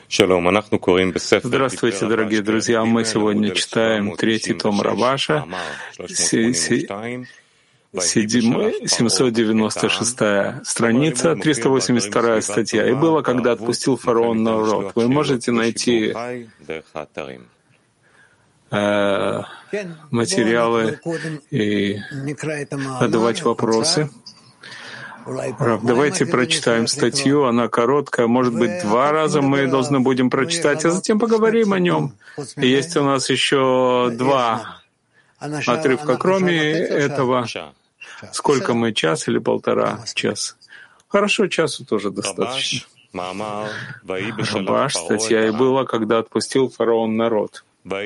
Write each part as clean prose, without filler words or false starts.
Здравствуйте, дорогие друзья. Мы сегодня читаем третий том Раваша, 796 страница, 382 статья. «И было, когда отпустил фараон народ». Вы можете найти материалы и задавать вопросы. Рав, давайте прочитаем статью, она короткая, может быть, 2 раза мы должны будем прочитать, а затем поговорим о нем. И есть у нас еще 2 отрывка, кроме этого. Сколько мы, час или 1,5 часа? Хорошо, часу тоже достаточно. Рабаш, статья, «И было, когда отпустил фараон народ».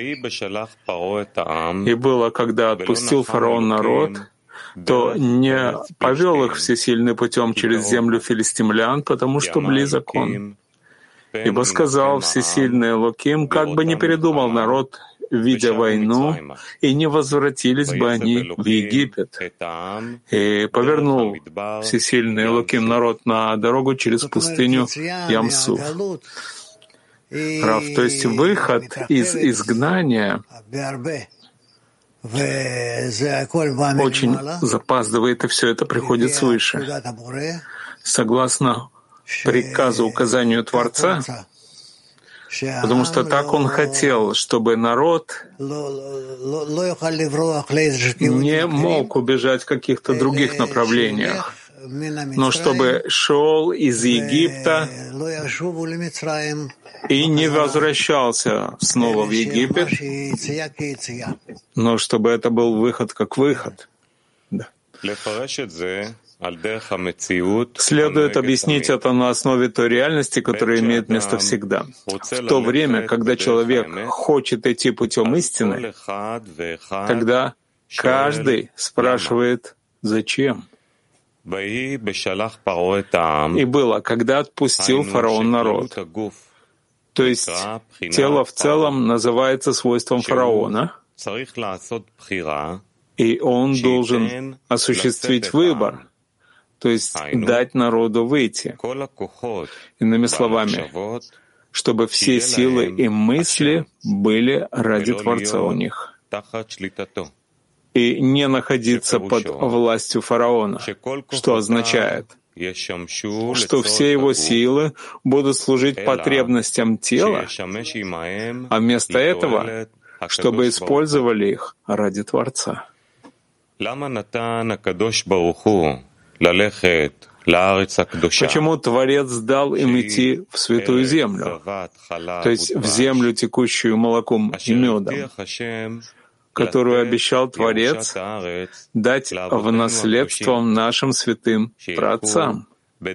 «И было, когда отпустил фараон народ, то не повел их всесильный путем через землю филистимлян, потому что близок он. Ибо сказал всесильный Элоким, как бы не передумал народ, видя войну, и не возвратились бы они в Египет. И повернул всесильный Элоким народ на дорогу через пустыню Ям-Суф». Рав, то есть выход из изгнания очень запаздывает, и все это приходит свыше. Согласно приказу, указанию Творца, потому что так он хотел, чтобы народ не мог убежать в каких-то других направлениях, но чтобы шел из Египта и не возвращался снова в Египет, но чтобы это был выход как выход. Да. Следует объяснить это на основе той реальности, которая имеет место всегда. В то время, когда человек хочет идти путем истины, тогда каждый спрашивает «Зачем?». И было, когда отпустил фараон народ. То есть тело в целом называется свойством фараона, и он должен осуществить выбор, то есть дать народу выйти. Иными словами, чтобы все силы и мысли были ради Творца у них, и не находиться под властью фараона, что означает, что все его силы будут служить потребностям тела, а вместо этого, чтобы использовали их ради Творца. Почему Творец дал им идти в святую землю, то есть в землю, текущую молоком и медом, которую обещал Творец дать в наследство нашим святым праотцам,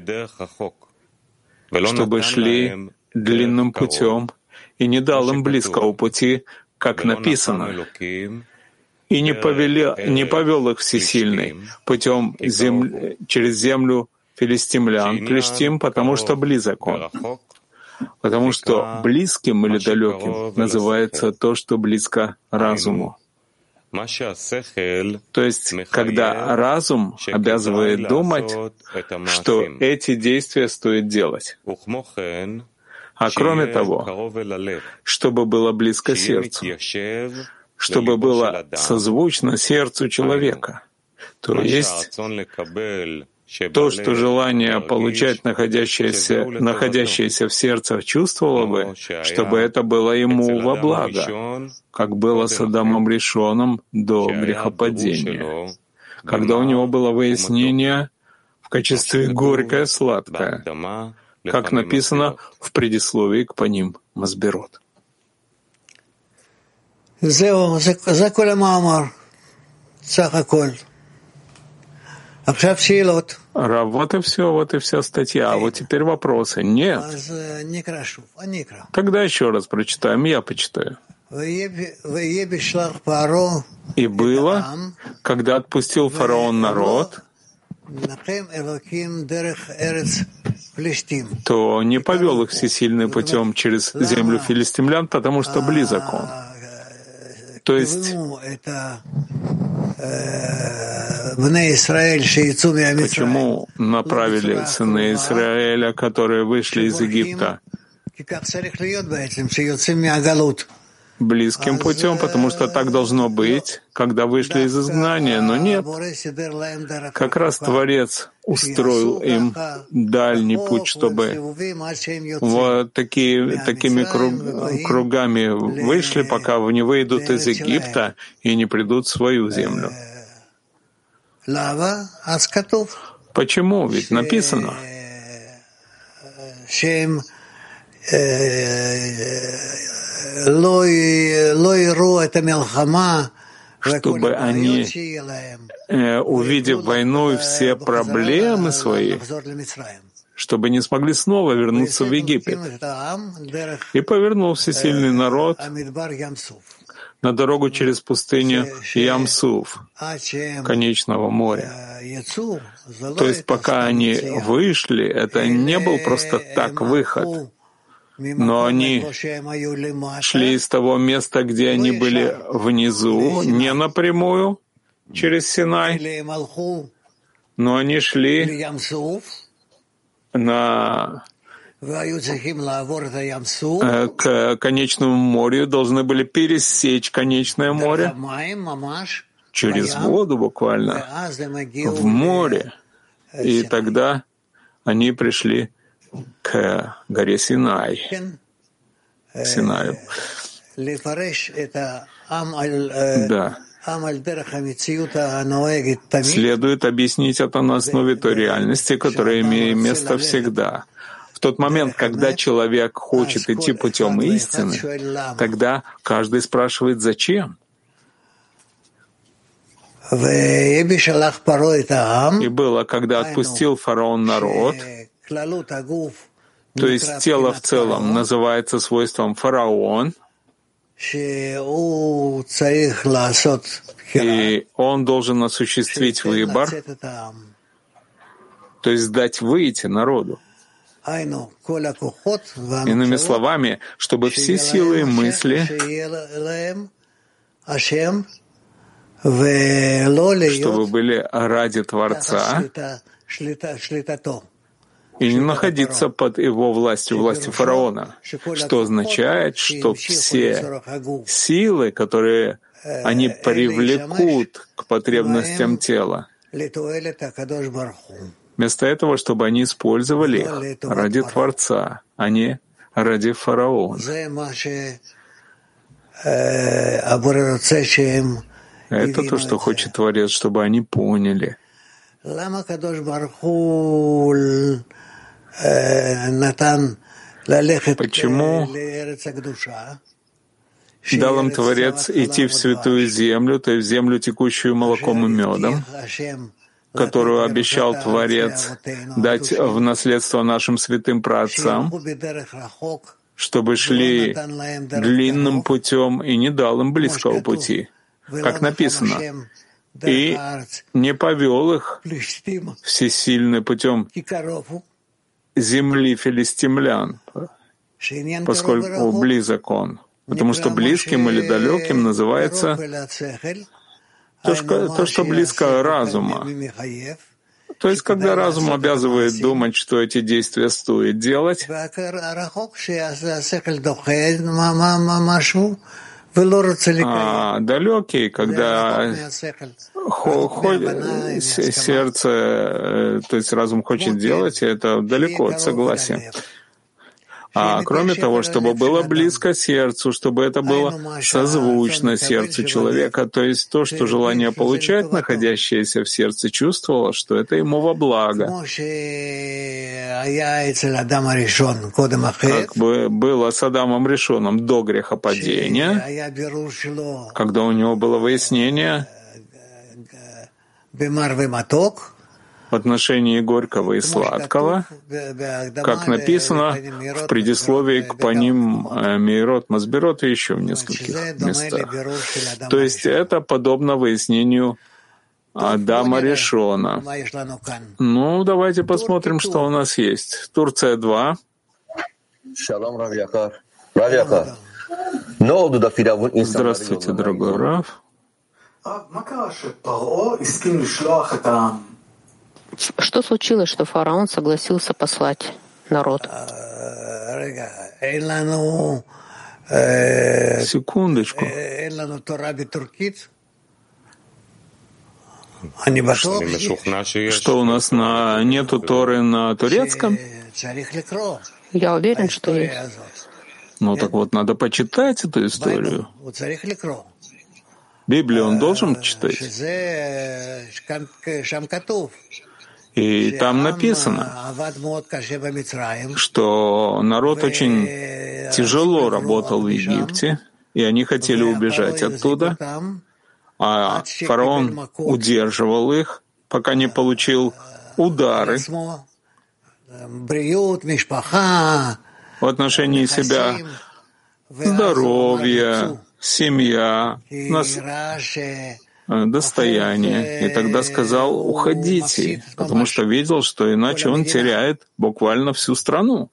чтобы шли длинным путем, и не дал им близкого пути, как написано, и не повел их всесильный путем через землю филистимлян, Плештим, потому что близок он. Потому что близким или далеким называется то, что близко разуму. То есть, когда разум обязывает думать, что эти действия стоит делать. А кроме того, чтобы было близко сердцу, чтобы было созвучно сердцу человека. То есть то, что желание получать находящееся в сердце чувствовало бы, чтобы это было ему во благо, как было с Адамом Ришоном до грехопадения, когда у него было выяснение в качестве горькое-сладкое, как написано в предисловии к Паним Масбирот. Рав, вот и все, вот и вся статья. А вот теперь вопросы. Нет. Тогда еще раз прочитаем, я почитаю. «И было, когда отпустил фараон народ, то не повел их всесильный путем через землю филистимлян, потому что близок он». То есть почему направили сыны Израиля, которые вышли из Египта, близким путем, потому что так должно быть, когда вышли из изгнания, но нет. Как раз Творец устроил им дальний путь, чтобы вот такими кругами вышли, пока не выйдут из Египта и не придут в свою землю. Почему? Ведь написано, чтобы они, увидев войну и все проблемы свои, чтобы не смогли снова вернуться в Египет. И повернул всесильный народ на дорогу через пустыню Ям-Суф, конечного моря. То есть пока они вышли, это не был просто так выход, но они шли из того места, где они были внизу, не напрямую через Синай, но они шли к конечному морю, должны были пересечь конечное море через воду буквально в море, и тогда они пришли к горе Синай, к Синаю. Да. Следует объяснить это на основе той реальности, которая имеет место всегда. В тот момент, когда человек хочет идти путем истины, тогда каждый спрашивает, зачем? И было, когда отпустил фараон народ, то есть тело в целом называется свойством фараон, и он должен осуществить выбор, то есть дать выйти народу. Иными словами, чтобы все силы и мысли, чтобы были ради Творца и не находиться под его властью фараона, что означает, что все силы, которые они привлекут к потребностям тела, вместо этого, чтобы они использовали их ради Творца, а не ради фараона. Это то, что хочет Творец, чтобы они поняли. Почему дал им Творец идти в святую землю, то есть в землю, текущую молоком и медом, которую обещал Творец дать в наследство нашим святым праотцам, чтобы шли длинным путем и не дал им близкого пути, как написано, и не повел их всесильный путем земли филистимлян, поскольку близок он. Потому что близким или далеким называется то, что близко разума. То есть, когда разум обязывает думать, что эти действия стоит делать, а далекий, когда сердце, то есть разум хочет делать, это далеко от согласия. А кроме того, чтобы было близко сердцу, чтобы это было созвучно сердцу человека, то есть то, что желание получать, находящееся в сердце, чувствовало, что это ему во благо. Как бы было с Адамом Ришоном до грехопадения, когда у него было выяснение в отношении горького и сладкого, как написано в предисловии к Паним Мейрот Масбирот и еще в нескольких местах. То есть это подобно выяснению Адама Ришона. Ну, давайте посмотрим, что у нас есть. Турция 2. Здравствуйте, дорогой Рав. Что случилось, что фараон согласился послать народ? Секундочку. Что у нас нету Торы на турецком? Я уверен, что есть. Ну так вот, надо почитать эту историю. Библию он должен читать. И там написано, что народ очень тяжело работал в Египте, и они хотели убежать оттуда, а фараон удерживал их, пока не получил удары в отношении себя, здоровье, семья, достояние. И тогда сказал: уходите, потому что видел, что иначе он теряет буквально всю страну.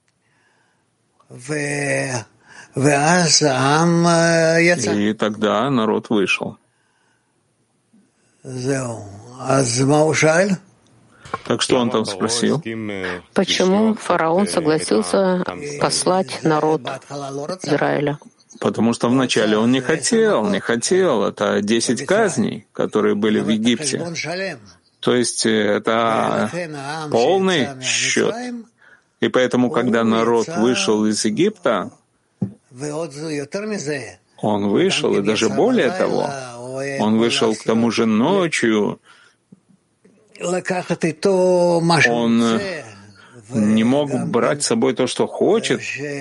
И тогда народ вышел. Так что он там спросил? Почему фараон согласился послать народ Израиля? Потому что вначале он не хотел. Это 10 казней, которые были в Египте. То есть это полный счет. И поэтому, когда народ вышел из Египта, он вышел, и даже более того, он вышел к тому же ночью. Он не мог брать с собой то, что хочет.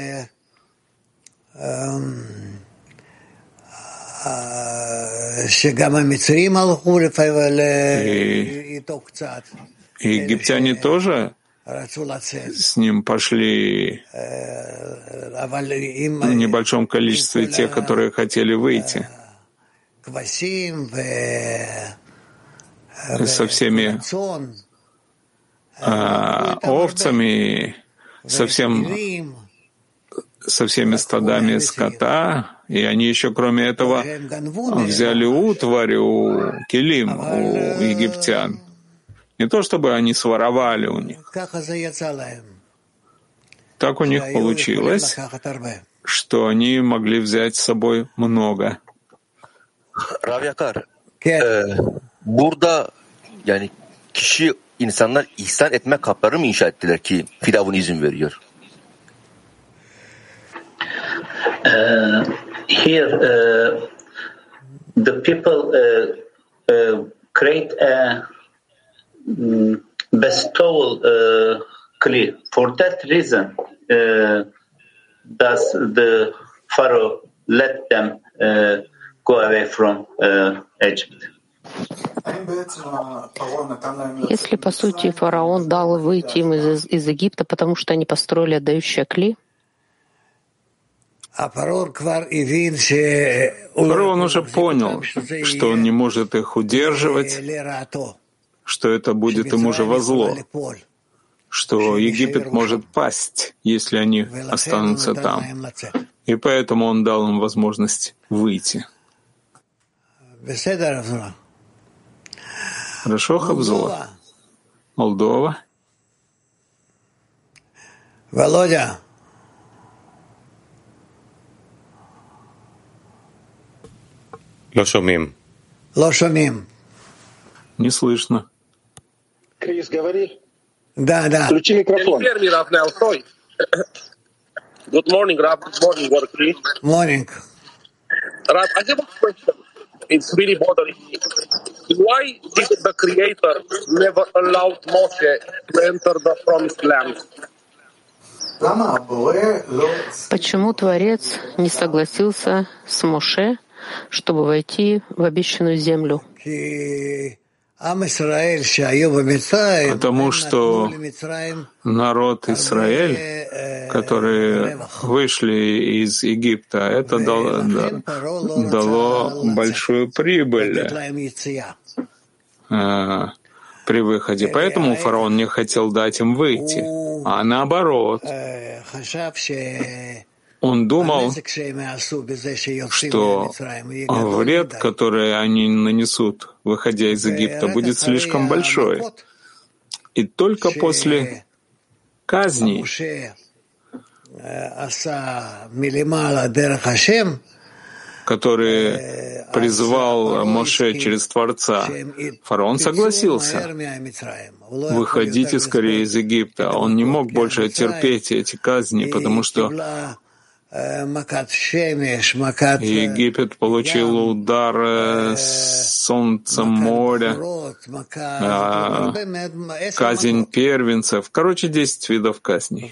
И египтяне тоже с ним пошли в небольшом количестве те, которые хотели выйти. Со всеми овцами, со всеми стадами скота, и они еще, кроме этого, взяли утварь у килим, у египтян. Не то чтобы они своровали у них. Так у них получилось, что они могли взять с собой много. Rav Yakar, burada yani insanlar ihsan etme kapları mı inşa ettiler ki Firavun izin veriyor? Here, the people create a bestowal clear. For that reason, does the Pharaoh let them go away from Egypt? Если, по сути, фараон дал выйти им из Египта, потому что они построили отдающие кли, фараон уже понял, что он не может их удерживать, что это будет ему же во зло, что Египет может пасть, если они останутся там. И поэтому он дал им возможность выйти. Хорошо, Хавзула? Молдова? Володя. Лошамим. Не слышно. Крис, говори. Да. Включи микрофон. Good morning, Rav. Good morning, Workly. Morning. Rav, I have a question. It's really bothering me. Why did the Creator never allowed Moshe to enter the Promised Land? Почему Творец не согласился с Моше, чтобы войти в обещанную землю? Потому что народ Израиль, которые вышли из Египта, это дало большую прибыль при выходе. Поэтому фараон не хотел дать им выйти, а наоборот. Он думал, что вред, который они нанесут, выходя из Египта, будет слишком большой. И только после казни, который призвал Моше через Творца, фараон согласился выходите скорее из Египта. Он не мог больше терпеть эти казни, потому что Египет получил удар солнца, моря, казнь первенцев. Короче, 10 видов казней.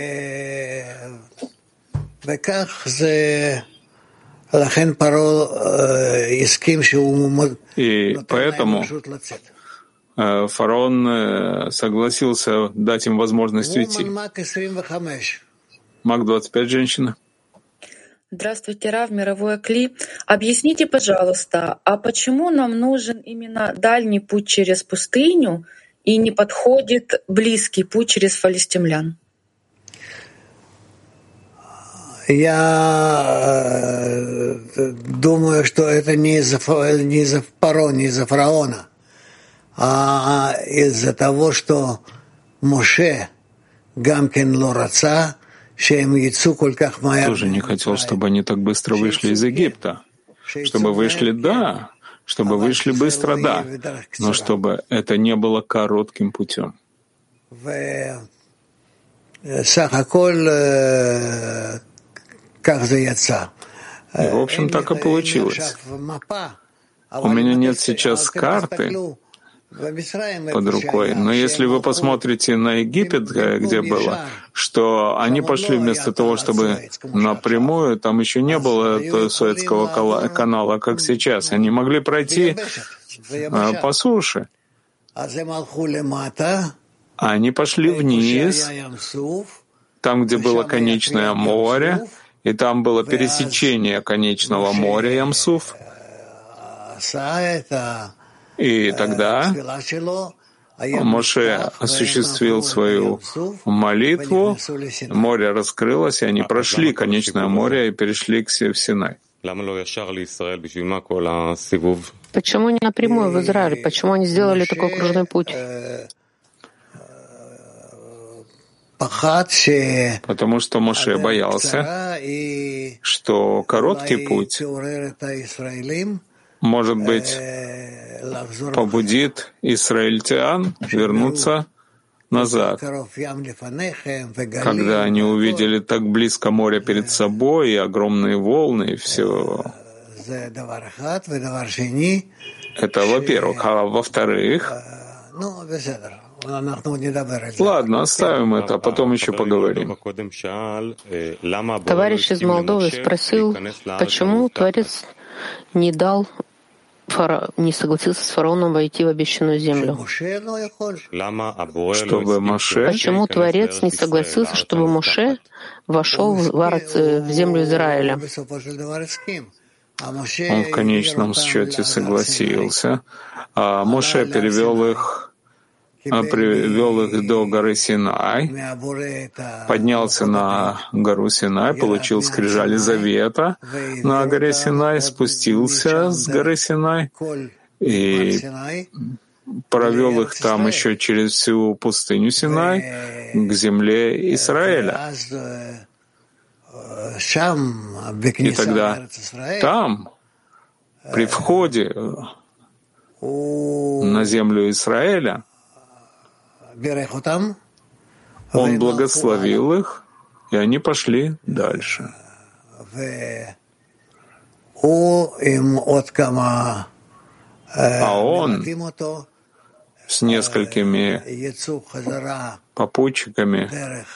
И поэтому фараон согласился дать им возможность уйти. Мак 25, женщина. Здравствуйте, Рав, мировое Кли. Объясните, пожалуйста, а почему нам нужен именно дальний путь через пустыню и не подходит близкий путь через фалистимлян? Я думаю, что это не из-за фараона, а из-за того, что Моше гамкен ло раца, тоже не хотел, чтобы они так быстро вышли из Египта. Чтобы вышли, да. Чтобы вышли быстро, да. Но чтобы это не было коротким путем. И, в общем, так и получилось. У меня нет сейчас карты под рукой, но если вы посмотрите на Египет, где было, что они пошли вместо того, чтобы напрямую, там еще не было Суэцкого канала, как сейчас. Они могли пройти по суше. Они пошли вниз, там, где было конечное море, и там было пересечение конечного моря Ямсуф. И тогда Моше осуществил свою молитву, море раскрылось, и они прошли конечное море и перешли в Синай. Почему не напрямую в Израиль? Почему они сделали такой окружной путь? Потому что Моше боялся, что короткий путь, может быть, побудит израильтян вернуться назад. Когда они увидели так близко море перед собой, и огромные волны, и все. Это во-первых. А во-вторых, ладно, оставим это, а потом еще поговорим. Товарищ из Молдовы спросил, почему Творец не согласился с фараоном войти в обещанную землю. Чтобы Моше... Почему Творец не согласился, чтобы Моше вошел в землю Израиля? Он в конечном счете согласился, а Моше привел их до горы Синай, поднялся на гору Синай, получил скрижали завета на горе Синай, спустился с горы Синай и провел их там еще через всю пустыню Синай к земле Израиля. И тогда там, при входе на землю Израиля, он благословил их, и они пошли дальше. А он с несколькими попутчиками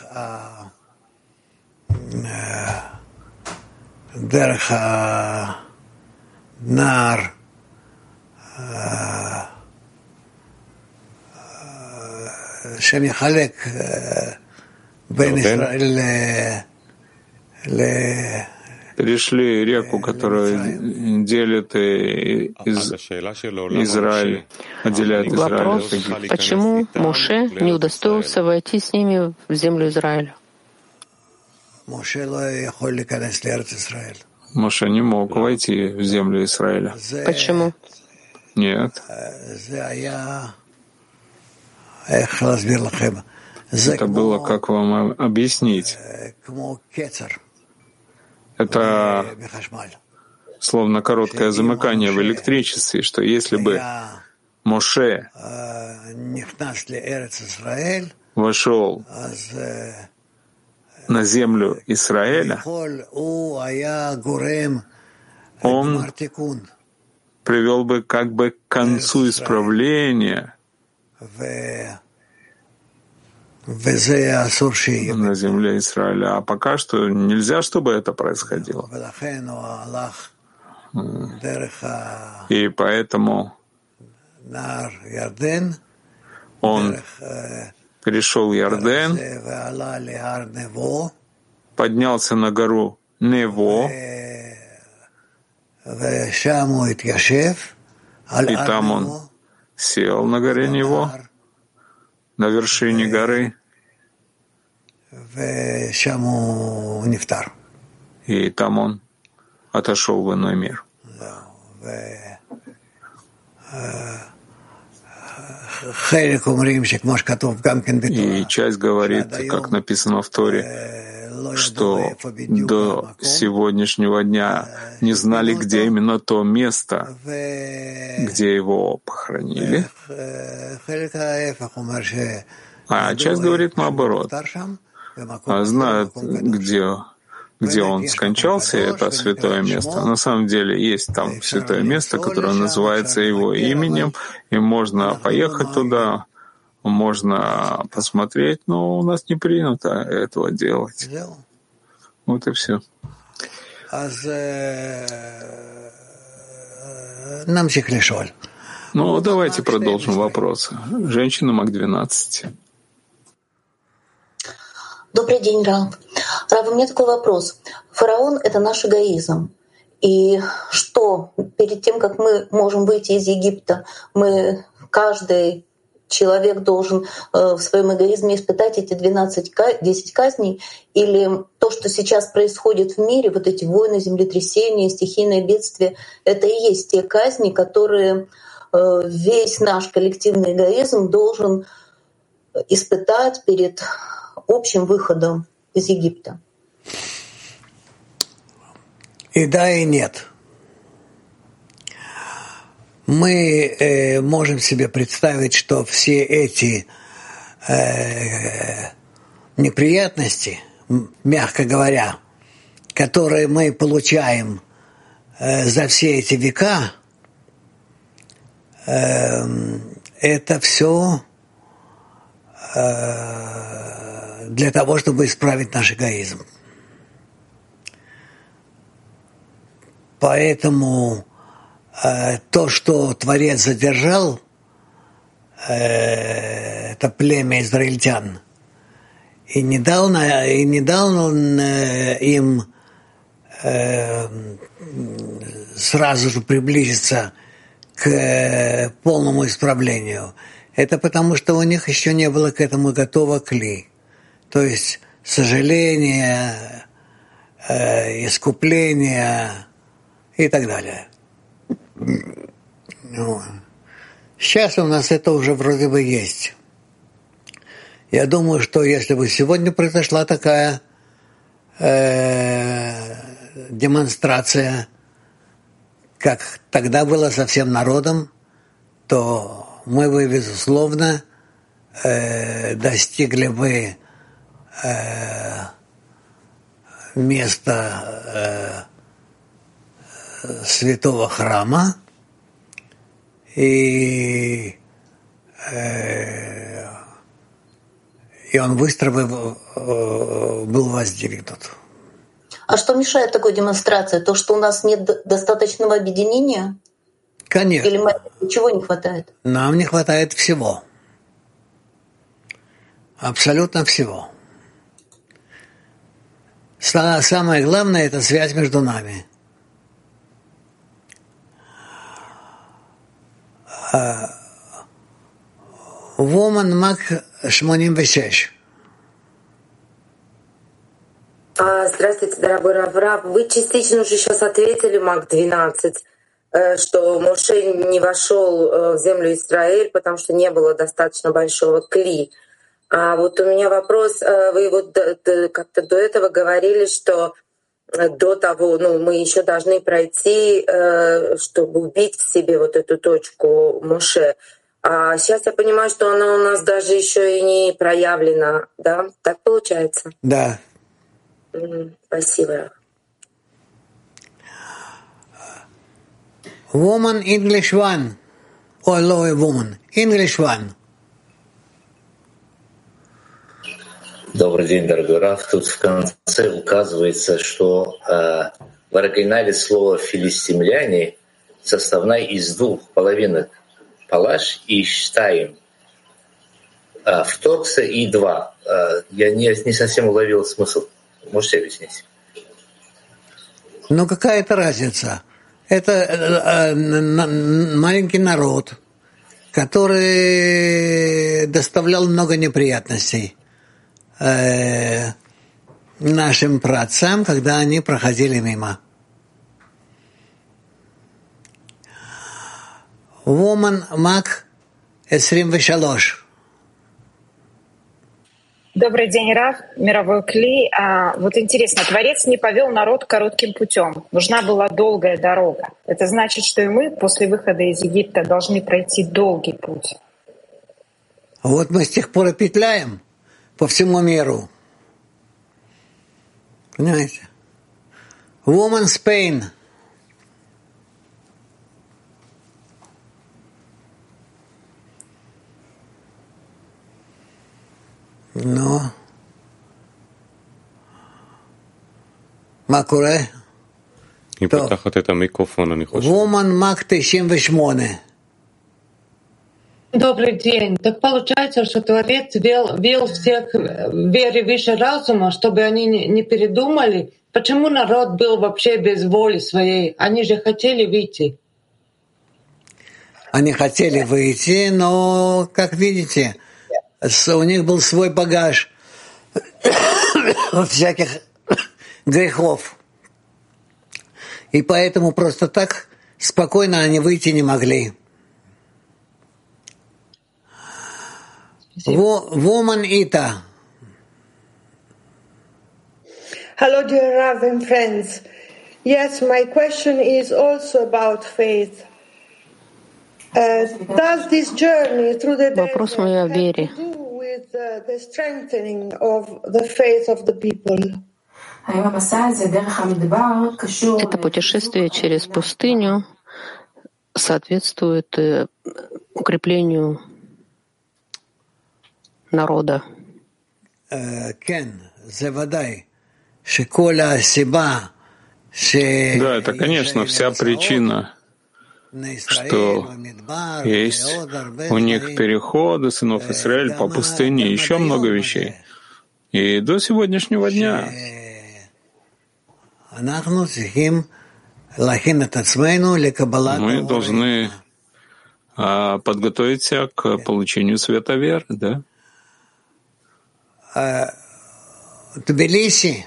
перешли реку, которая делит Израиль, отделяет Израиль. Вопрос, почему Моше не удостоился войти с ними в землю Израиля? Моше не мог войти в землю Израиля. Почему? Нет. Это было, как вам объяснить? Это словно короткое замыкание в электричестве, что если бы Моше вошел на землю Израиля, он привел бы как бы к концу исправления на земле Израиля. А пока что нельзя, чтобы это происходило. И поэтому он перешел Ярден, поднялся на гору Нево, и там он сел на горе Нево, на вершине горы, и там он отошел в иной мир. И часть говорит, как написано в Торе, что до сегодняшнего дня не знали, где именно то место, где его похоронили. А часть говорит наоборот. Знают, где он скончался, это святое место. На самом деле есть там святое место, которое называется его именем, и можно поехать туда, можно посмотреть, но у нас не принято этого делать. Вот и все. Ну, давайте продолжим вопросы. Женщина МАК-12. Добрый день, Рав. Рав, у меня такой вопрос. Фараон — это наш эгоизм. И что, перед тем, как мы можем выйти из Египта, каждый человек должен в своем эгоизме испытать эти 10 казней? Или то, что сейчас происходит в мире, вот эти войны, землетрясения, стихийные бедствия, это и есть те казни, которые весь наш коллективный эгоизм должен испытать перед общим выходом из Египта? И да, и нет. Мы можем себе представить, что все эти неприятности, мягко говоря, которые мы получаем за все эти века, это все для того, чтобы исправить наш эгоизм. Поэтому то, что Творец задержал, это племя израильтян, и не дал им сразу же приблизиться к полному исправлению, это потому, что у них еще не было к этому готово кли. То есть сожаление, искупление и так далее. Сейчас у нас это уже вроде бы есть. Я думаю, что если бы сегодня произошла такая демонстрация, как тогда было со всем народом, то мы бы, безусловно, достигли бы места святого храма, и он быстро был воздвигнут. А что мешает такой демонстрации? То, что у нас нет достаточного объединения? Конечно. Или чего не хватает? Нам не хватает всего. Абсолютно всего. Самое главное — это связь между нами. Woman МАК-86. Здравствуйте, дорогой Рав. Вы частично уже сейчас ответили МАК-12, что Моше не вошел в землю Израиль, потому что не было достаточно большого кли. А вот у меня вопрос. Вы вот как-то до этого говорили, что до того, мы еще должны пройти, чтобы убить в себе вот эту точку Моше. А сейчас я понимаю, что она у нас даже еще и не проявлена, да? Так получается? Да. Спасибо. Woman English one. Or lower woman. English one. Добрый день, дорогой Раф. Тут в конце указывается, что в оригинале слово «филистимляне» составная из двух половинок «палаш» и «штаим». «Вторгся» и «два». Я не совсем уловил смысл. Можете объяснить? Ну, какая это разница? Это маленький народ, который доставлял много неприятностей нашим праотцам, когда они проходили мимо. Woman Мак 23. Добрый день, Рав, мировой Кли. Вот интересно, Творец не повел народ коротким путем. Нужна была долгая дорога. Это значит, что и мы после выхода из Египта должны пройти долгий путь. Вот мы с тех пор и петляем по всему миру. Понимаете? Woman Spain. Ну, מה קורה? היא פותחת את המיקרופון, אני חושב. Woman Mac 98. Добрый день. Так получается, что Творец вел всех в вере выше разума, чтобы они не передумали. Почему народ был вообще без воли своей? Они же хотели выйти. Они хотели выйти, но, как видите, у них был свой багаж всяких грехов. И поэтому просто так спокойно они выйти не могли. Woman Ita. Hello, dear Rav and friends. Yes, my question is also about faith. Does this journey through the Вопрос мой о вере. with the strengthening of the faith of the people? Это путешествие через пустыню соответствует укреплению народа. Да, это, конечно, вся причина, что есть у них переходы сынов Израиля по пустыне, еще много вещей. И до сегодняшнего дня мы должны подготовить себя к получению света веры, да? Тбилиси.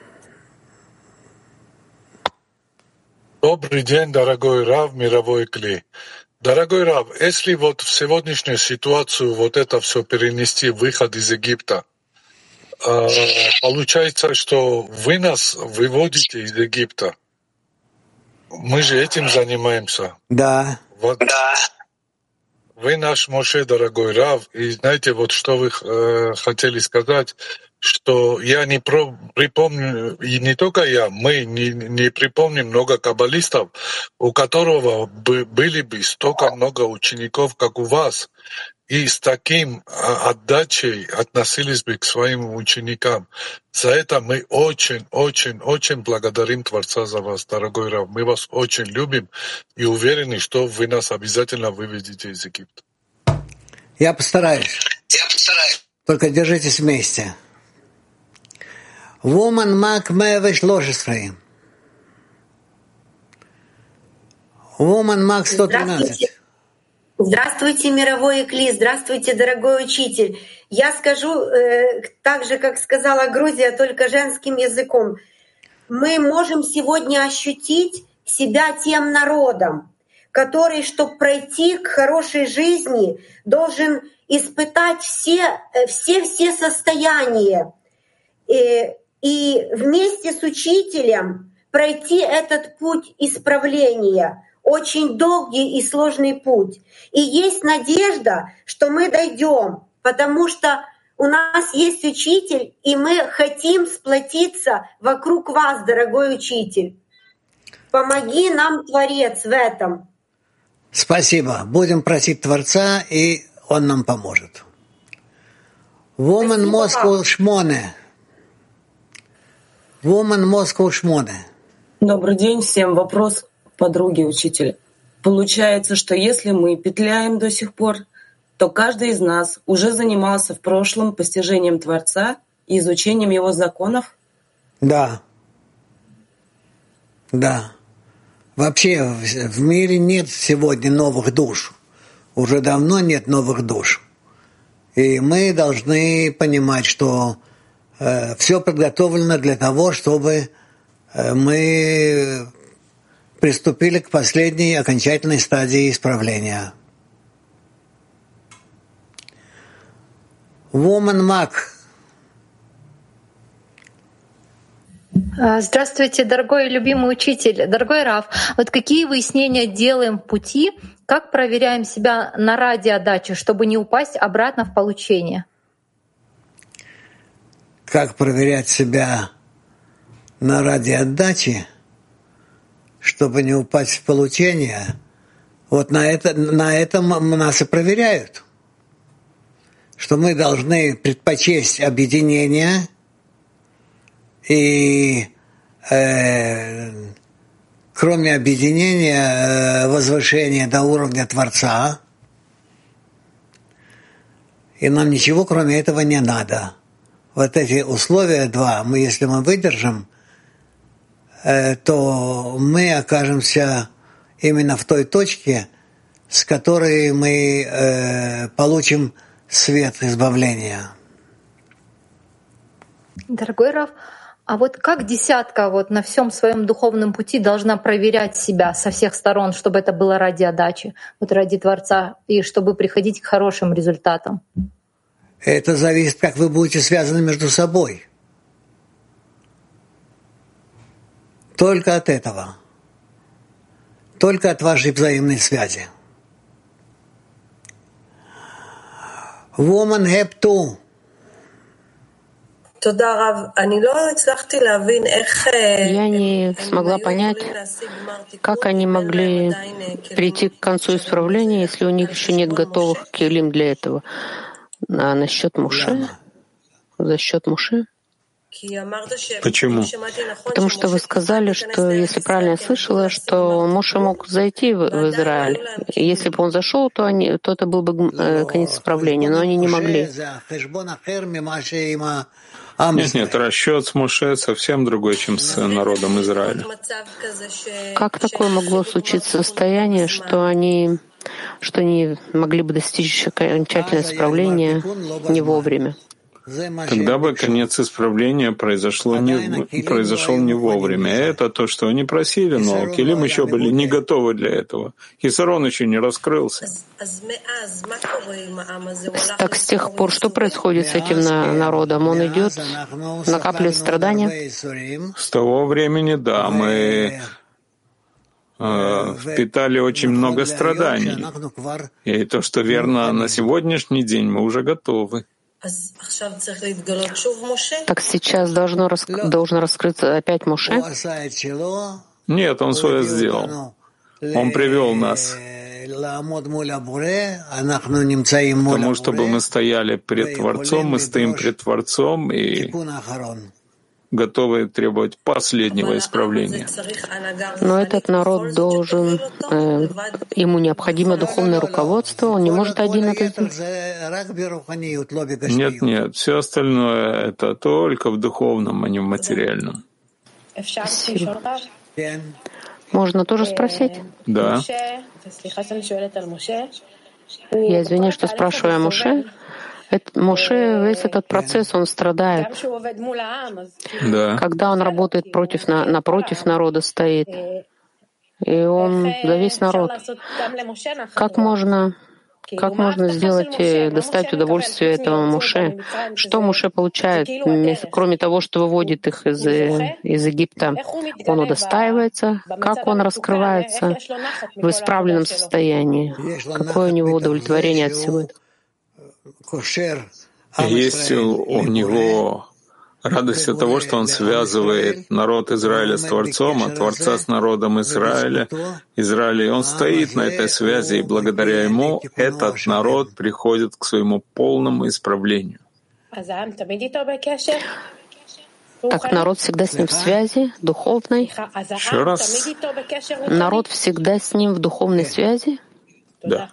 Добрый день, дорогой Рав, мировой Кли. Дорогой Рав, если вот в сегодняшнюю ситуацию вот это все перенести, выход из Египта, получается, что вы нас выводите из Египта. Мы же этим занимаемся. Да. Вот. Вы наш Моше, дорогой Рав, и знаете, вот что вы хотели сказать, что я не припомню, и не только я, мы не припомним много каббалистов, у которого были бы столько много учеников, как у вас, и с таким отдачей относились бы к своим ученикам. За это мы очень благодарим Творца за вас, дорогой Рав. Мы вас очень любим и уверены, что вы нас обязательно выведете из Египта. Я постараюсь. Только держитесь вместе. Woman Mac 113. Woman Mac 113. Здравствуйте, мировой Кли, здравствуйте, дорогой учитель. Я скажу так же, как сказала Грузия, только женским языком. Мы можем сегодня ощутить себя тем народом, который, чтобы пройти к хорошей жизни, должен испытать все состояния и вместе с учителем пройти этот путь исправления, очень долгий и сложный путь. И есть надежда, что мы дойдем, потому что у нас есть учитель, и мы хотим сплотиться вокруг вас, дорогой учитель. Помоги нам, Творец, в этом. Спасибо. Будем просить Творца, и Он нам поможет. Woman Moscow 8. Woman Moscow 8. Добрый день всем. Вопрос подруги учителя. Получается, что если мы петляем до сих пор, то каждый из нас уже занимался в прошлом постижением Творца и изучением Его законов? Да. Да. Вообще в мире нет сегодня новых душ. Уже давно нет новых душ. И мы должны понимать, что все подготовлено для того, чтобы мы приступили к последней окончательной стадии исправления. Woman Mac. Здравствуйте, дорогой и любимый учитель, дорогой Рав. Вот какие выяснения делаем в пути, как проверяем себя на радиодаче, чтобы не упасть обратно в получение? Как проверять себя на радиоотдаче, чтобы не упасть в получение? Вот на этом нас и проверяют, что мы должны предпочесть объединение и кроме объединения возвышения до уровня Творца, и нам ничего кроме этого не надо. Вот эти условия два, если мы выдержим, то мы окажемся именно в той точке, с которой мы получим свет избавления. Дорогой Рав, а вот как десятка вот на всем своем духовном пути должна проверять себя со всех сторон, чтобы это было ради отдачи, вот ради Творца, и чтобы приходить к хорошим результатам? Это зависит, как вы будете связаны между собой. Только от этого. Только от вашей взаимной связи. Woman have to. Я не смогла понять, как они могли прийти к концу исправления, если у них еще нет готовых келим для этого. А насчет Моше? За счет Моше? Почему? Потому что вы сказали, что, если правильно я слышала, что Моше мог зайти в Израиль. И если бы он зашел, то это был бы конец исправления, но они не могли. Нет, расчет с Моше совсем другой, чем с народом Израиля. Как такое могло случиться состояние, что они могли бы достичь окончательного исправления не вовремя? Тогда бы конец исправления произошел не вовремя. Это то, что они просили, но келим еще были не готовы для этого. Хисарон еще не раскрылся. Так с тех пор что происходит с этим народом? Он идет, накапливает страдания? С того времени, да, мы впитали очень много страданий. И то, что верно, на сегодняшний день мы уже готовы. Так сейчас должен раскрыться опять Моше? Нет, он свое сделал. Он привел нас к тому, чтобы мы стояли пред Творцом, мы стоим пред Творцом и готовы требовать последнего исправления. Но этот народ должен, ему необходимо духовное руководство, он не может один это сделать. Нет, все остальное — это только в духовном, а не в материальном. Спасибо. Можно тоже спросить? Да. Я извиняюсь, что спрашиваю о Моше. Моше, весь этот процесс, он страдает. Да. Когда он работает напротив народа стоит, и он за весь народ. Как можно Как можно сделать, достать удовольствие этого Моше? Что Моше получает, кроме того, что выводит их из Египта? Он удостаивается, как он раскрывается в исправленном состоянии? Какое у него удовлетворение от всего этого? Есть у него радость от того, что он связывает народ Израиля с Творцом, а Творца с народом Израиля. И он стоит на этой связи, и благодаря ему этот народ приходит к своему полному исправлению. Так народ всегда с ним в связи, духовной? Еще раз. Народ всегда с ним в духовной связи? Да.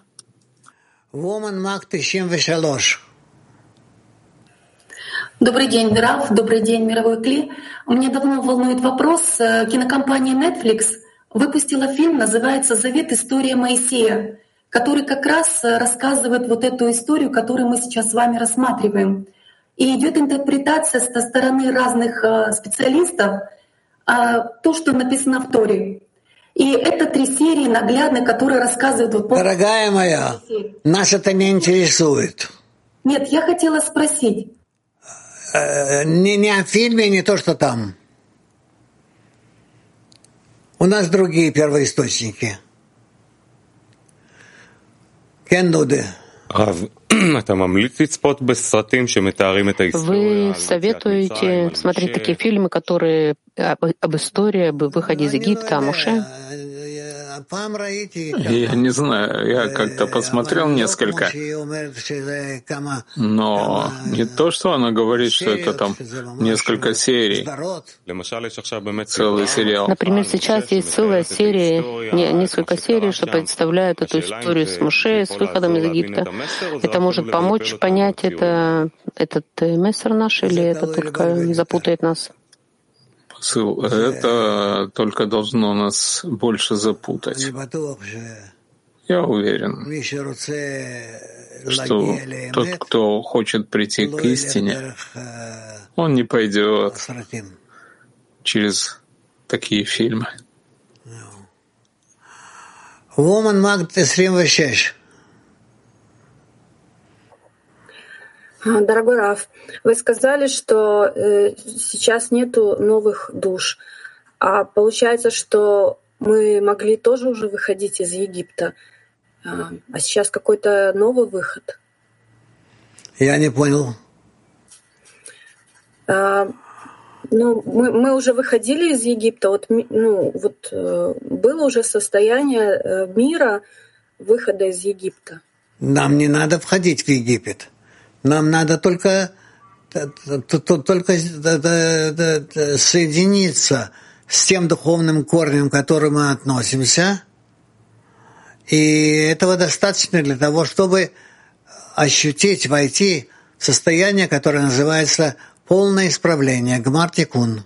Добрый день, Рав. Добрый день, мировой Кли. Меня давно волнует вопрос. Кинокомпания Netflix выпустила фильм, называется «Завет. История Моисея», который как раз рассказывает вот эту историю, которую мы сейчас с вами рассматриваем. И идет интерпретация со стороны разных специалистов, то, что написано в Торе. И это 3 серии наглядные, которые рассказывают... Вот, дорогая моя, нас это не интересует. Нет, я хотела спросить. Не о фильме, не то, что там. У нас другие первоисточники. Вы советуете смотреть такие фильмы, которые об истории, об выходе из Египта, о Моше? Я не знаю, я как-то посмотрел несколько, но не то, что она говорит, что это там несколько серий, целый сериал. Например, сейчас есть целая серия, несколько серий, что представляют эту историю с Моше, с выходом из Египта. Это может помочь понять этот мессер наш, или это только запутает нас? Это только должно нас больше запутать. Я уверен, что тот, кто хочет прийти к истине, он не пойдет через такие фильмы. Woman Mag 26. Дорогой Рав, вы сказали, что сейчас нету новых душ, а получается, что мы могли тоже уже выходить из Египта, а сейчас какой-то новый выход. Я не понял. Мы уже выходили из Египта, было уже состояние мира выхода из Египта. Нам не надо входить в Египет. Нам надо только соединиться с тем духовным корнем, к которому мы относимся. И этого достаточно для того, чтобы ощутить, войти в состояние, которое называется полное исправление, гмар тикун.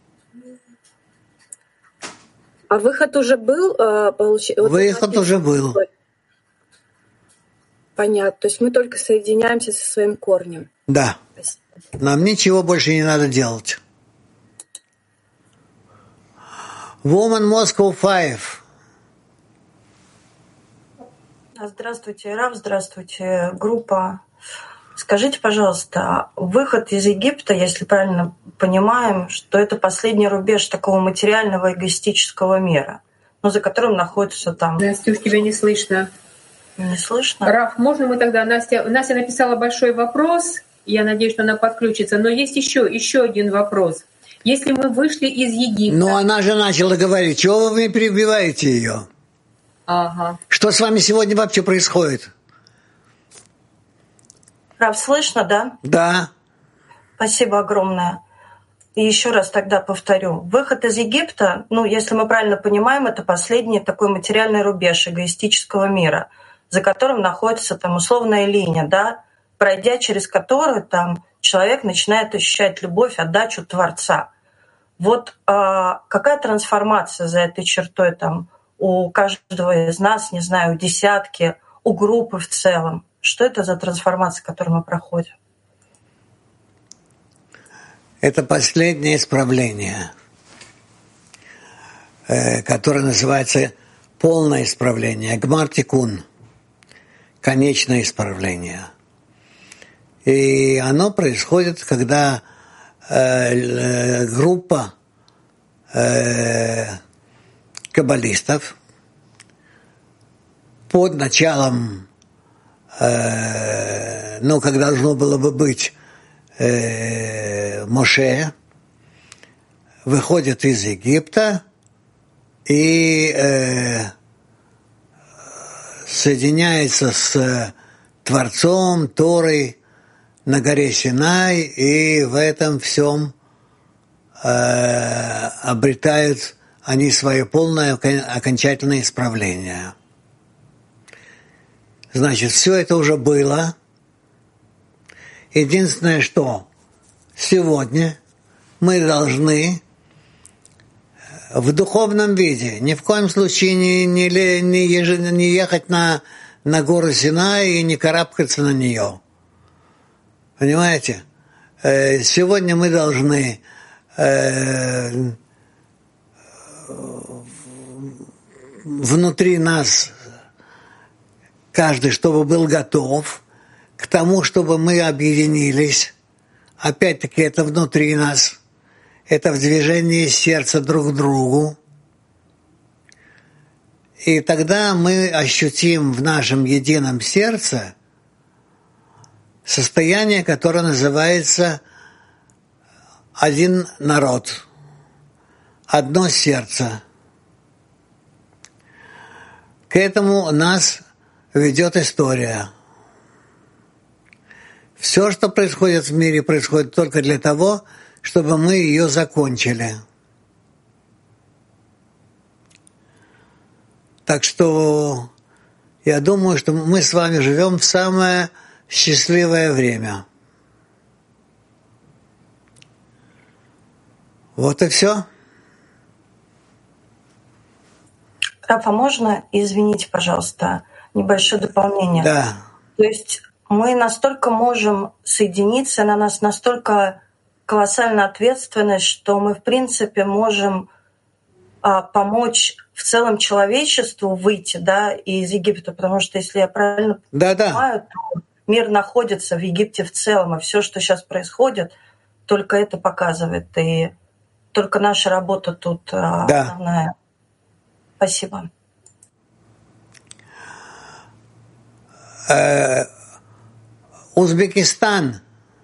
А выход уже был? Выход уже был. Понятно. То есть мы только соединяемся со своим корнем. Да. Спасибо. Нам ничего больше не надо делать. Woman Moscow 5. Здравствуйте, Рав, здравствуйте, группа. Скажите, пожалуйста, выход из Египта, если правильно понимаем, что это последний рубеж такого материального эгоистического мира, но за которым находится там... Настюш, тебя не слышно. Не слышно? Раф, можно мы тогда... Настя написала большой вопрос, я надеюсь, что она подключится, но есть еще один вопрос. Если мы вышли из Египта... Но она же начала говорить, чего вы перебиваете ее? Ага. Что с вами сегодня вообще происходит? Рав, слышно, да? Да. Спасибо огромное. И еще раз тогда повторю. Выход из Египта, если мы правильно понимаем, это последний такой материальный рубеж эгоистического мира, за которым находится там условная линия, да, пройдя через которую там человек начинает ощущать любовь, отдачу Творца. Вот какая трансформация за этой чертой там у каждого из нас, не знаю, у десятки, у группы в целом? Что это за трансформация, которую мы проходим? Это последнее исправление, которое называется полное исправление, гмар тикун, конечное исправление. И оно происходит, когда группа каббалистов под началом, как должно было бы быть, Моше, выходит из Египта и соединяется с Творцом, Торой на горе Синай, и в этом всем обретают они свое полное окончательное исправление. Значит, все это уже было. Единственное, что сегодня мы должны в духовном виде ни в коем случае не ехать на гору Синай и не карабкаться на нее. Понимаете? Сегодня мы должны внутри нас, каждый, чтобы был готов к тому, чтобы мы объединились. Опять-таки это внутри нас, это в движении сердца друг к другу. И тогда мы ощутим в нашем едином сердце состояние, которое называется один народ, одно сердце. К этому нас ведет история. Все, что происходит в мире, происходит только для того, чтобы мы ее закончили. Так что я думаю, что мы с вами живем в самое счастливое время. Вот и все. Рафа, можно, извините, пожалуйста, небольшое дополнение? Да. То есть мы настолько можем соединиться, на нас настолько колоссальная ответственность, что мы, в принципе, можем помочь в целом человечеству выйти, из Египта, потому что, если я правильно понимаю, то мир находится в Египте в целом, и все, что сейчас происходит, только это показывает, и только наша работа тут основная. Спасибо. Узбекистан.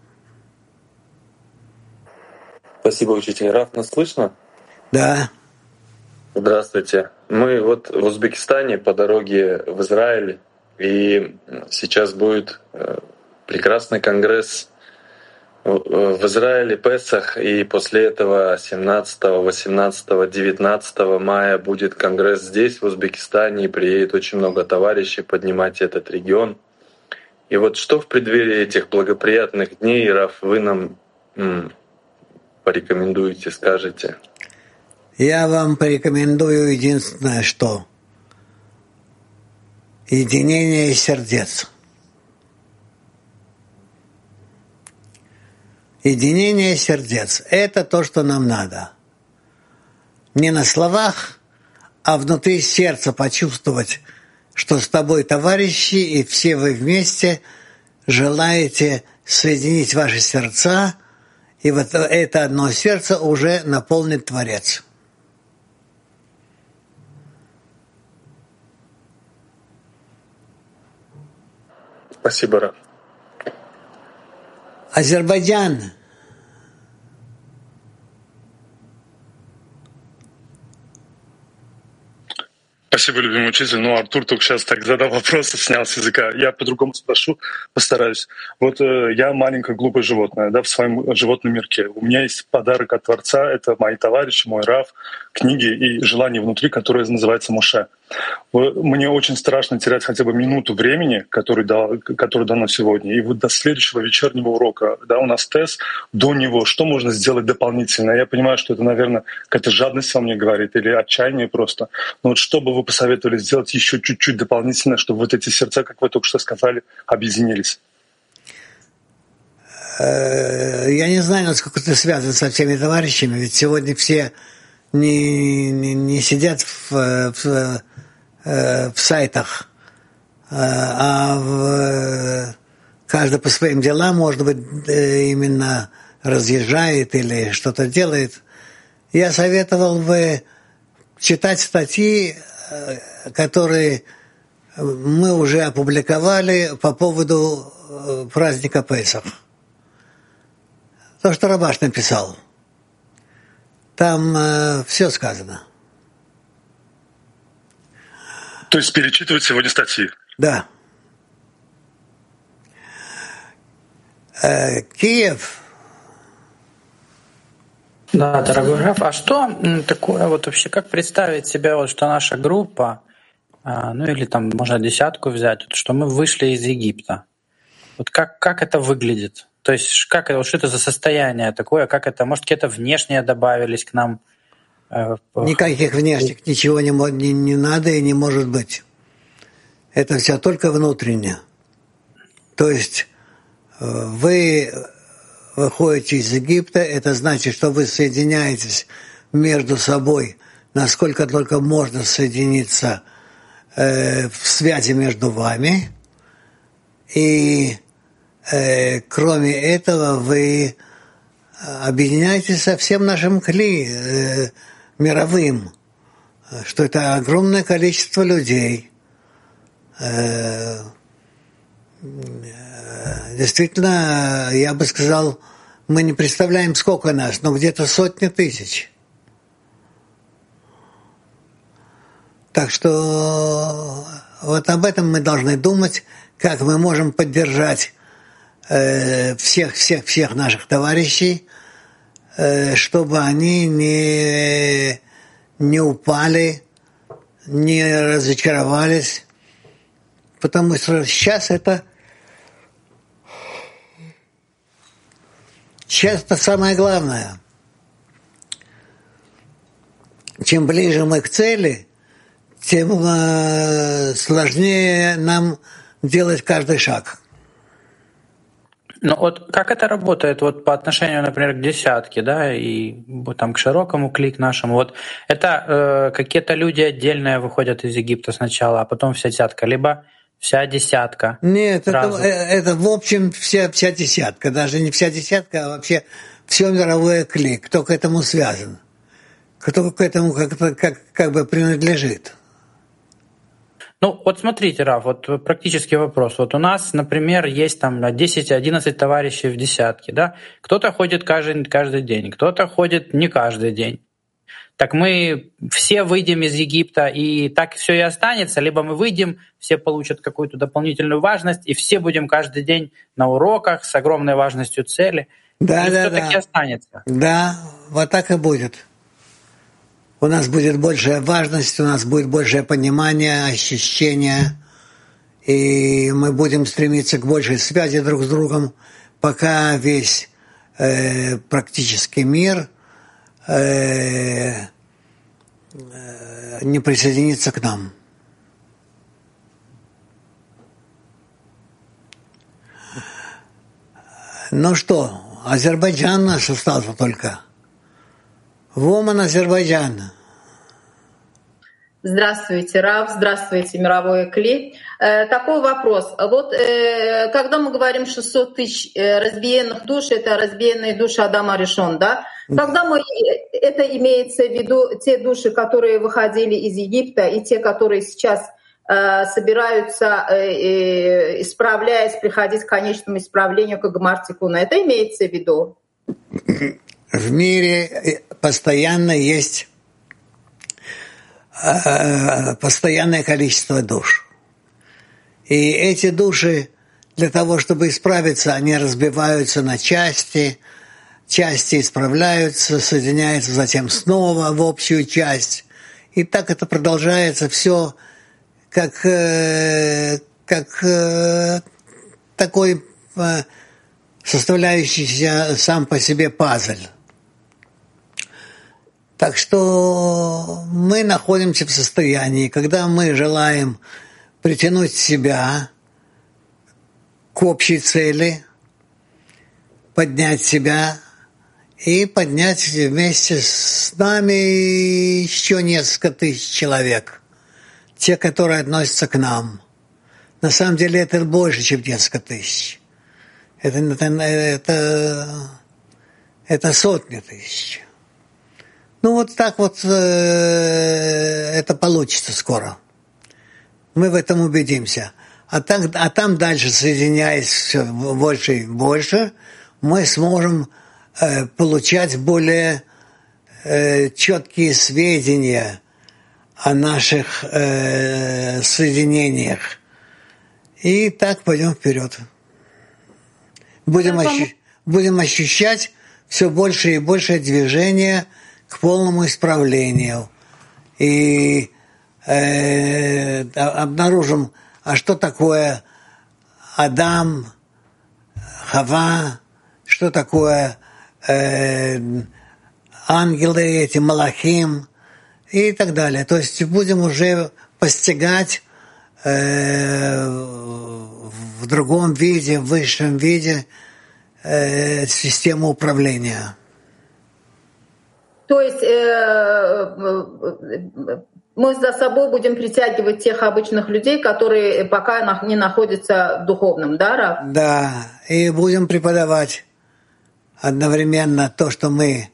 Спасибо, учитель. Раф, нас слышно? Да. Здравствуйте. Мы вот в Узбекистане по дороге в Израиль, и сейчас будет прекрасный конгресс в Израиле, Песах, и после этого 17, 18, 19 мая будет конгресс здесь, в Узбекистане, и приедет очень много товарищей поднимать этот регион. И вот что в преддверии этих благоприятных дней, Раф, вы нам порекомендуете, скажете? Я вам порекомендую единственное, что единение сердец. Единение сердец — это то, что нам надо. Не на словах, а внутри сердца почувствовать, что с тобой товарищи, и все вы вместе желаете соединить ваши сердца, и вот это одно сердце уже наполнит Творец. Спасибо, Раф. Азербайджан. Спасибо, любимый учитель. Артур только сейчас так задал вопрос, снял с языка. Я по-другому спрошу, постараюсь. Вот я маленькое глупое животное, в своем животном мирке. У меня есть подарок от Творца, это мои товарищи, мой Рав, книги и желание внутри, которое называется Моше. Мне очень страшно терять хотя бы минуту времени, которое дано сегодня. И вот до следующего вечернего урока, у нас тест, до него, что можно сделать дополнительно? Я понимаю, что это, наверное, какая-то жадность во мне говорит или отчаяние просто. Но вот что бы вы посоветовали сделать еще чуть-чуть дополнительно, чтобы вот эти сердца, как вы только что сказали, объединились? Я не знаю, насколько это связано со всеми товарищами, ведь сегодня все не сидят в сайтах каждый по своим делам, может быть, именно разъезжает или что-то делает. Я советовал бы читать статьи, которые мы уже опубликовали по поводу праздника Песах. То, что Рабаш написал. Там все сказано. То есть перечитывать сегодня статьи? Да. Киев. Да, дорогой Раф, а что такое вот вообще, как представить себя, вот, что наша группа, ну или там можно десятку взять, вот, что мы вышли из Египта? Вот как это выглядит? То есть как это, вот, что это за состояние такое, как это, может, какие-то внешние добавились к нам? Никаких внешних ничего не надо и не может быть. Это все только внутреннее. То есть вы выходите из Египта, это значит, что вы соединяетесь между собой, насколько только можно соединиться в связи между вами. И кроме этого вы объединяетесь со всем нашим кли мировым, что это огромное количество людей. Действительно, я бы сказал, мы не представляем, сколько нас, но где-то сотни тысяч. Так что вот об этом мы должны думать, как мы можем поддержать всех наших товарищей, чтобы они не упали, не разочаровались, потому что сейчас это самое главное. Чем ближе мы к цели, тем сложнее нам делать каждый шаг. Ну вот как это работает вот по отношению, например, к десятке, да, и там к широкому клик нашему? Вот это какие-то люди отдельные выходят из Египта сначала, а потом вся десятка, либо вся десятка? Нет, это в общем вся десятка, даже не вся десятка, а вообще все мировое кли, кто к этому связан, кто к этому как бы принадлежит. Ну, вот смотрите, Раф, вот практический вопрос. Вот у нас, например, есть там 10-11 товарищей в десятке, да? Кто-то ходит каждый день, кто-то ходит не каждый день. Так мы все выйдем из Египта, и так все и останется, либо мы выйдем, все получат какую-то дополнительную важность, и все будем каждый день на уроках с огромной важностью цели. Да, и все-таки останется. Да, вот так и будет. У нас будет большая важность, у нас будет большее понимание, ощущение, и мы будем стремиться к большей связи друг с другом, пока весь практический мир не присоединится к нам. Ну что, Азербайджан наш остался только. Воман, Азербайджан. Здравствуйте, Рав, здравствуйте, мировой кли. Такой вопрос. Вот когда мы говорим 600 тысяч разбиенных душ, это разбиенные души Адама Ришон, да? Когда это имеется в виду те души, которые выходили из Египта, и те, которые сейчас собираются, исправляясь, приходить к конечному исправлению, как Гмар-Тикуна, это имеется в виду? В мире постоянно есть постоянное количество душ. И эти души для того, чтобы исправиться, они разбиваются на части, части исправляются, соединяются затем снова в общую часть. И так это продолжается все как такой составляющийся сам по себе пазл. Так что мы находимся в состоянии, когда мы желаем притянуть себя к общей цели, поднять себя и поднять вместе с нами еще несколько тысяч человек, те, которые относятся к нам. На самом деле это больше, чем несколько тысяч. Это сотни тысяч. Ну вот так вот это получится скоро. Мы в этом убедимся. А там дальше, соединяясь все больше и больше, мы сможем получать более четкие сведения о наших соединениях. И так пойдем вперед. Будем ощущать все больше и больше движения к полному исправлению. И обнаружим, а что такое Адам, Хава, что такое ангелы, эти малахим и так далее. То есть будем уже постигать в другом виде, в высшем виде систему управления. То есть мы за собой будем притягивать тех обычных людей, которые пока не находятся в духовном, да, Рав? Да, и будем преподавать одновременно то, что мы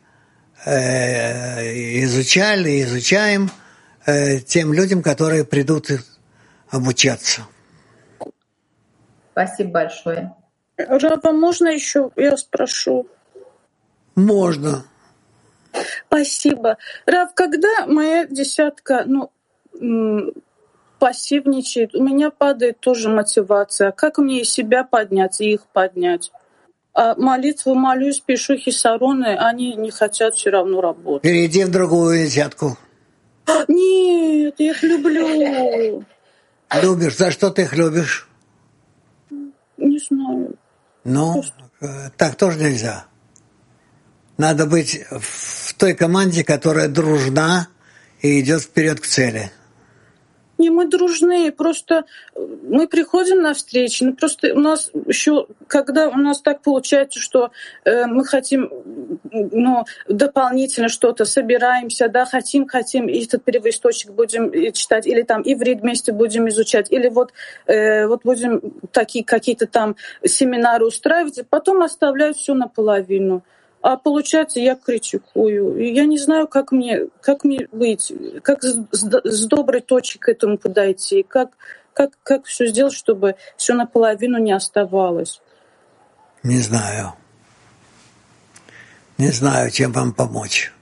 изучали и изучаем, тем людям, которые придут обучаться. Спасибо большое. Рава, можно еще я спрошу? Можно. Спасибо. Рав, когда моя десятка, пассивничает, у меня падает тоже мотивация. Как мне и себя поднять, и их поднять? А молитву молюсь, пишу хисароны, они не хотят все равно работать. Перейди в другую десятку. Нет, я их люблю. Любишь? За что ты их любишь? Не знаю. Так тоже нельзя. Надо быть в той команде, которая дружна и идет вперед к цели. Не, мы дружны, просто мы приходим на встречи, просто у нас еще, когда у нас так получается, что мы хотим, дополнительно что-то, собираемся, да, хотим, и этот первоисточник будем читать, или там иврит вместе будем изучать, или вот будем такие какие-то там семинары устраивать, и потом оставляют все наполовину. А получается, я критикую. И я не знаю, как мне быть, как с доброй точки к этому подойти, как все сделать, чтобы все наполовину не оставалось. Не знаю. Не знаю, чем вам помочь.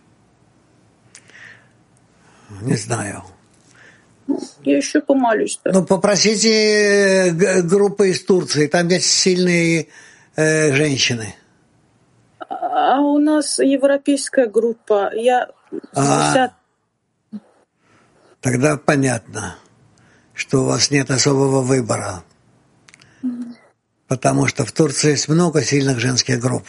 Не знаю. Я еще помолюсь. Попросите группы из Турции, там есть сильные женщины. А у нас европейская группа. Тогда понятно, что у вас нет особого выбора. Потому что в Турции есть много сильных женских групп.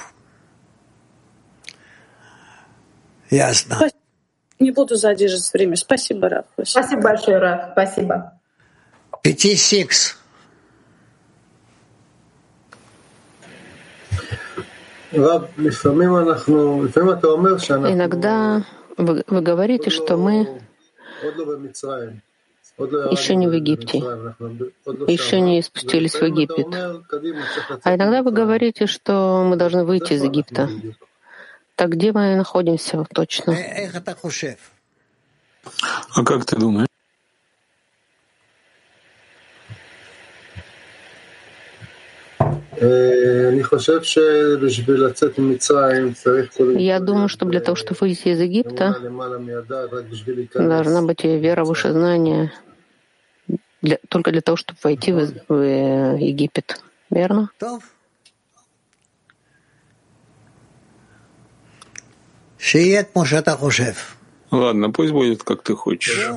Ясно. Не буду задерживать время. Спасибо, Рав. Спасибо большое, Рав. Спасибо. 5-6. Иногда вы говорите, что мы еще не в Египте, еще не спустились в Египет. А иногда вы говорите, что мы должны выйти из Египта. Так где мы находимся точно? А как ты думаешь? Я думаю, что для того, чтобы выйти из Египта, должна быть вера выше знания, только для того, чтобы войти в Египет. Верно? Ладно, пусть будет, как ты хочешь.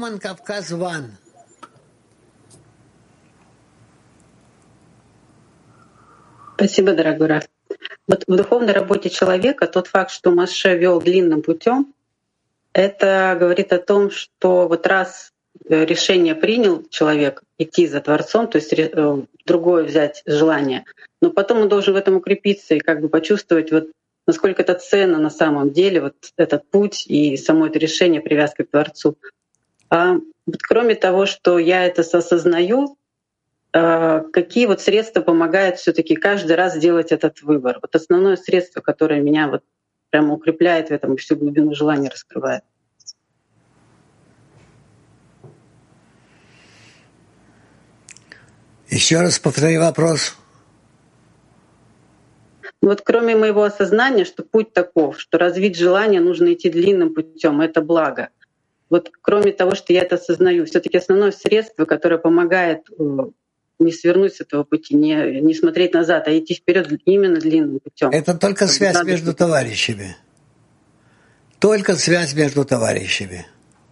Спасибо, дорогой Рав. Вот в духовной работе человека тот факт, что Моше вел длинным путем, это говорит о том, что вот раз решение принял человек идти за Творцом, то есть другое взять желание, но потом он должен в этом укрепиться и как бы почувствовать, вот насколько это ценно на самом деле, вот этот путь и само это решение привязки к Творцу. А вот кроме того, что я это осознаю, какие вот средства помогают все-таки каждый раз делать этот выбор. Вот основное средство, которое меня вот прямо укрепляет в этом и всю глубину желания раскрывает. Еще раз повтори вопрос. Вот кроме моего осознания, что путь таков, что развить желание нужно идти длинным путем, это благо. Вот кроме того, что я это осознаю, все-таки основное средство, которое помогает не свернуть с этого пути, не смотреть назад, а идти вперед именно длинным путем. Это только связь между товарищами. Только связь между товарищами.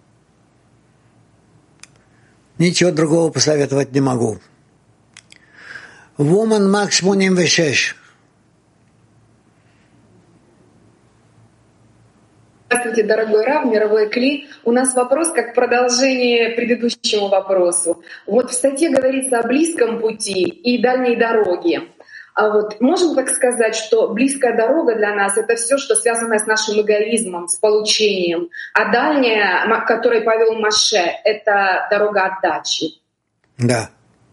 Ничего другого посоветовать не могу. Woman Max 86. Здравствуйте, дорогой Рав, мировой Кли. У нас вопрос как продолжение предыдущему вопросу. Вот в статье говорится о близком пути и дальней дороге. А вот можем так сказать, что близкая дорога для нас — это все, что связано с нашим эгоизмом, с получением, а дальняя, которой повел Моше, это дорога отдачи. Да.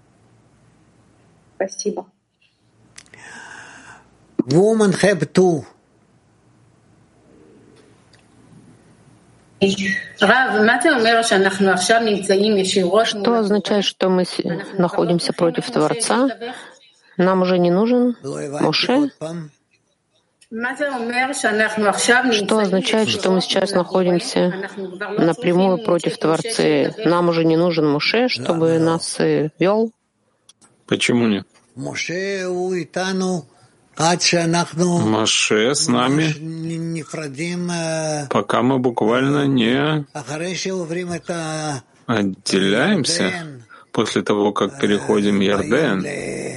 Спасибо. Woman have two. Что означает, что мы находимся против Творца? Нам уже не нужен Моше? Что означает, что мы сейчас находимся напрямую против Творца? Нам уже не нужен Моше, чтобы нас вел? Почему нет? Моше с нами, пока мы буквально не отделяемся после того, как переходим Ярден,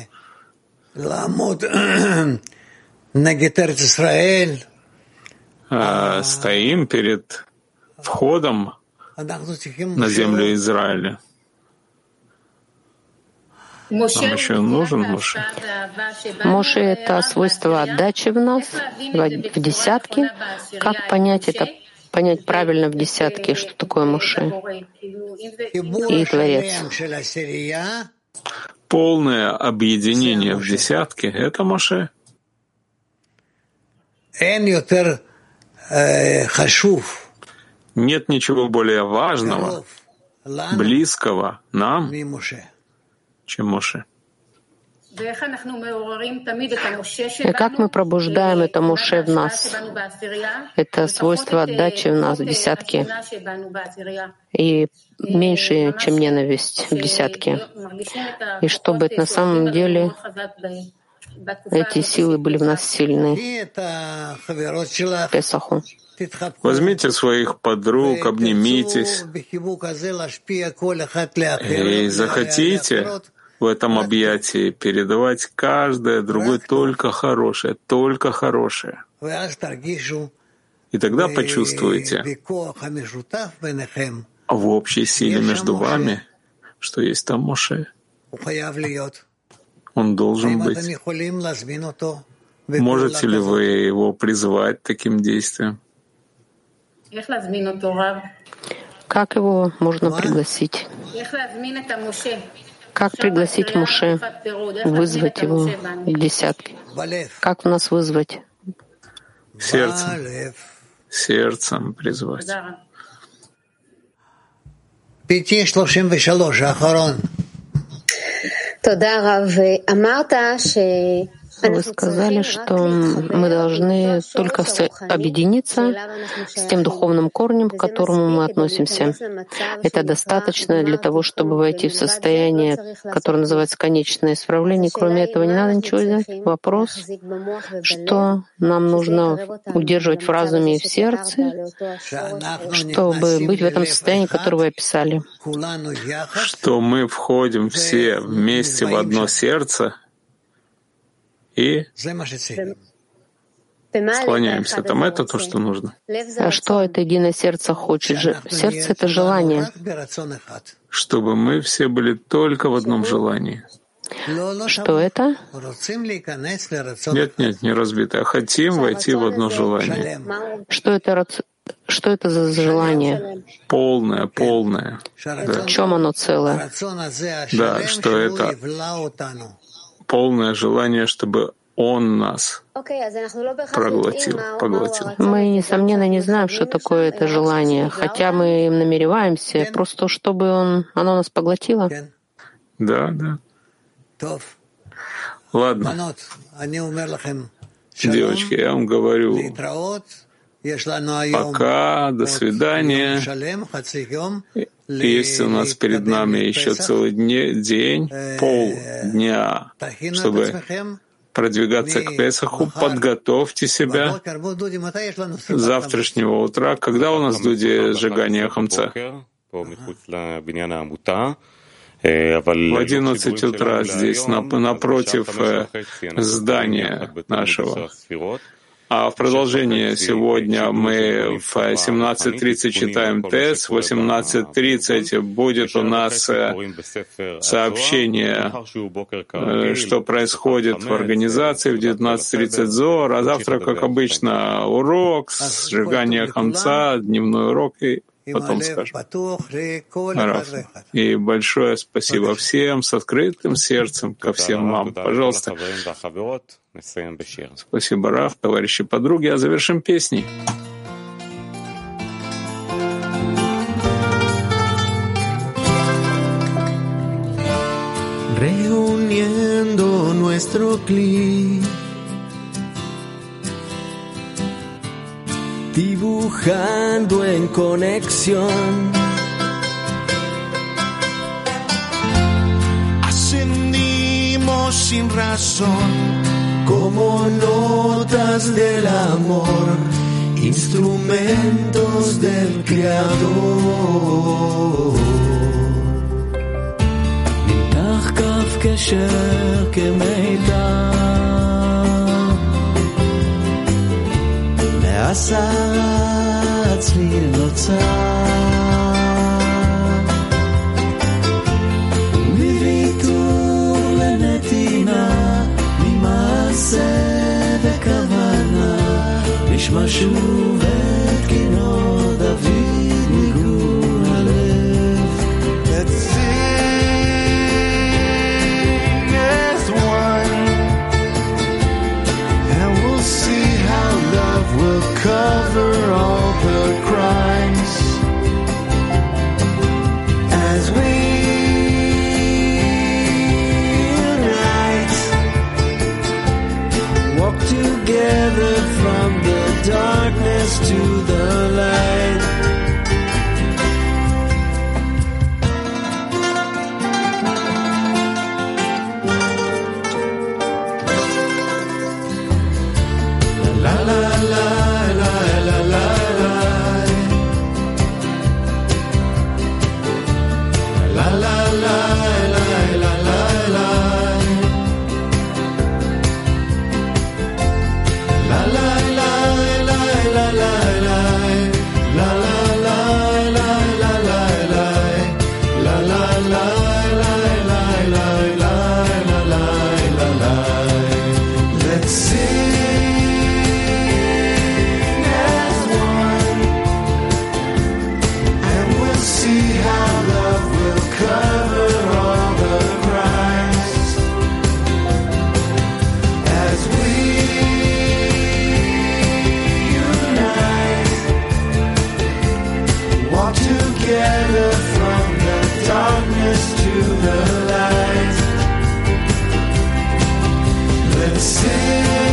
стоим перед входом на землю Израиля. Нам еще нужен Моше. Моше — это свойство отдачи в нас, в десятке. Как понять это, понять правильно в десятке, что такое Моше и Творец? Полное объединение в десятке — это Моше. Нет ничего более важного, близкого нам, чем Моше. И как мы пробуждаем это Моше в нас? Это свойство отдачи в нас в десятке и меньше, чем ненависть в десятке. И чтобы на самом деле эти силы были в нас сильны. Песаху. Возьмите своих подруг, обнимитесь и захотите в этом объятии передавать каждое другое только хорошее, только хорошее. И тогда почувствуете в общей силе между вами, что есть там Моше. Он должен быть. Можете ли вы его призвать таким действием? Как его можно пригласить? Как пригласить Моше, вызвать его к десятке? Как нас вызвать? Сердцем. Сердцем призвать. 5:33, אחרון. Вы сказали, что мы должны только объединиться с тем духовным корнем, к которому мы относимся. Это достаточно для того, чтобы войти в состояние, которое называется конечное исправление. Кроме этого, не надо ничего делать. Вопрос, что нам нужно удерживать в разуме и в сердце, чтобы быть в этом состоянии, которое вы описали. Что мы входим все вместе в одно сердце, и склоняемся там. Это то, что нужно. А что это единое сердце хочет? Сердце — это желание. Чтобы мы все были только в одном желании. Что это? Нет, не разбитое. Хотим войти в одно желание. Что это Что это за желание? Полное. В чем оно целое? Да, что это полное желание, чтобы Он нас поглотил. Мы, несомненно, не знаем, что такое это желание, хотя мы им намереваемся, просто чтобы оно нас поглотило. Да. Ладно. Девочки, я вам говорю, пока, до свидания. Есть у нас перед нами еще целый день, полдня, чтобы продвигаться к Песаху. Подготовьте себя с завтрашнего утра. Когда у нас, Дуди, сжигание хамца? В 11 утра здесь, напротив здания нашего. А в продолжение сегодня мы в 17:30 читаем ТЭС, в 18:30 будет у нас сообщение, что происходит в организации, в 19:30 Зор, а завтра, как обычно, урок, сжигание хамца, дневной урок, и потом скажем. Раф. И большое спасибо всем с открытым сердцем ко всем вам. Пожалуйста. Спасибо, Раф, товарищи, подруги. А завершим песней. Reuniendo nuestro clip, dibujando en conexión, ascendimos sin razón, como notas del amor, instrumentos del Creador. נמתח קו קשר כמיתר, עשה צליל נוצר, מוויתור לנתינה, ממעשה וכוונה, נשמע שוב את כינור דוד ניגון הלב. Let's sing as one, and we'll see how love will cover all the crimes as we unite, walk together from the darkness to the light. La la la la la la la la la la la la la la la la la la la la Let's sing as one, and we'll see how love will cover all the crimes as we unite, walk together from the darkness to the light. Let's sing.